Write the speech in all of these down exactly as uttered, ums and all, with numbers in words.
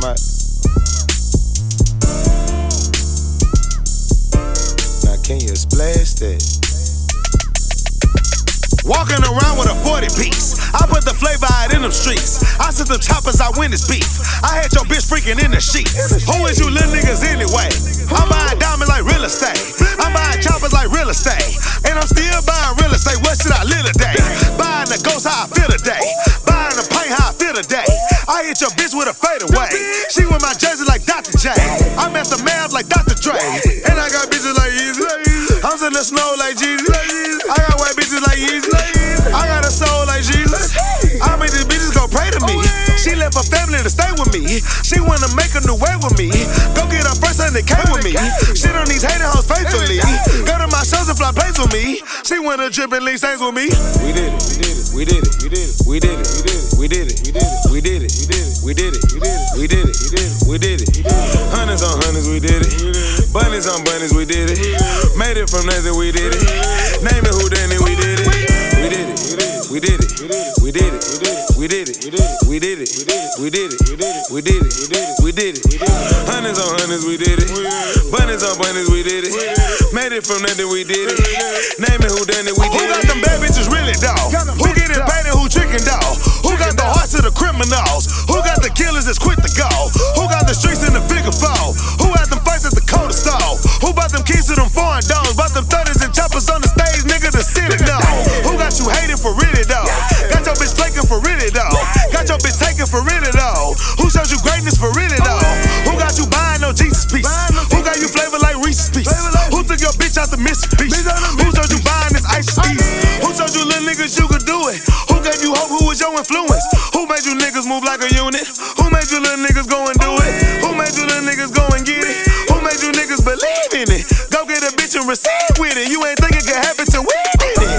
talking about? Now can you splash that? Walking around with a forty piece, I put the flavor out in them streets. I sent them choppers, I win this beef. I had your bitch freaking in the sheets. Who is you little niggas anyway? I'm buying diamonds like real estate. I'm buying choppers like real estate. And I'm still buying real estate. What should I live today? Buying the ghost how I feel today. Buying the paint how I feel today. I hit your bitch with a fadeaway. She with my jersey like Doctor J. I'm at the Mav like Doctor Dre. And I got bitches like Yeezy. I'm in the snow like Jesus. I got white bitches like Yeezy. I got a soul like Jesus. I made these bitches go pray to me. She left her family to stay with me. She wanna make a new way with me. Go get her first and they came with me. Shit on these hating hoes faithfully. Go to my shows and fly plays with me. She wanna trip and leave stays with me. We did it, we did it, we did it, we did it, we did it, we did it, we did it, we did it, we did it, we did it. Hundreds on hundreds, we did it. Bunnies on bunnies, we did it. Made it from nothing, we did it. Name it who done it, we did it. We did it, we did it, we did it, we did it, we did it, we did it, we did it, we did it. Hundreds on hundreds, we did it. Bunnies on bunnies, we did it. Made it from nothing, we did it. Name it who done it, we did it. Who got them bad bitches really, dawg? Who get it paid and who tricking, dawg? Who got the hearts of the criminals? Who got the killers that's quick to go? Who got the streets in the figure four? Who had them fights at the cold stove? Who bought them keys to them foreign dogs? Bought them thirties and choppers on the stage, nigga, the city know. Who got you hating for really, though? Got your bitch flaking for really, though? Got your bitch taking for really, though? Who showed you greatness for really, though? Who got you buying no Jesus piece? Who got you flavor like Reese's piece? Who took your bitch out the Mississippi? Who showed you buying this ice piece? Who showed you little niggas you could do it? Who gave you hope? Who was your influence? Who made you niggas move like a unit? Who made you little niggas go and do it? Who made you little niggas go and get it? Who made you niggas believe in it? Go get a bitch and receive with it. You ain't think it could happen till we did it.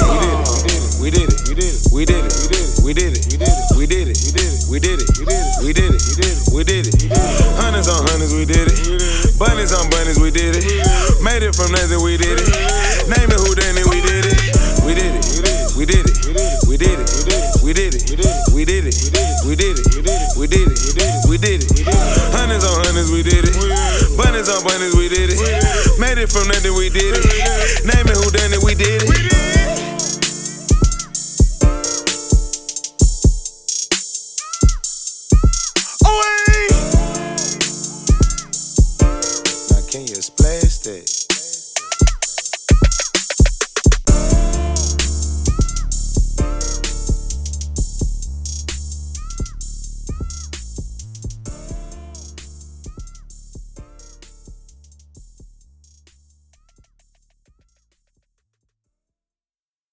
We did it, we did it, we did it, we did it, we did it, we did it, we did it. Hundreds on hundreds, we did it. Bunnies on bunnies, we did it. Made it from nothing, we did it. Name it who done it, we did it. We did it, we did it, we did it, we did it, we did it, we did it, we did it, we did it. Hundreds on hundreds, we did it. Bunnies on bunnies, we did it. Made it from nothing, we did it.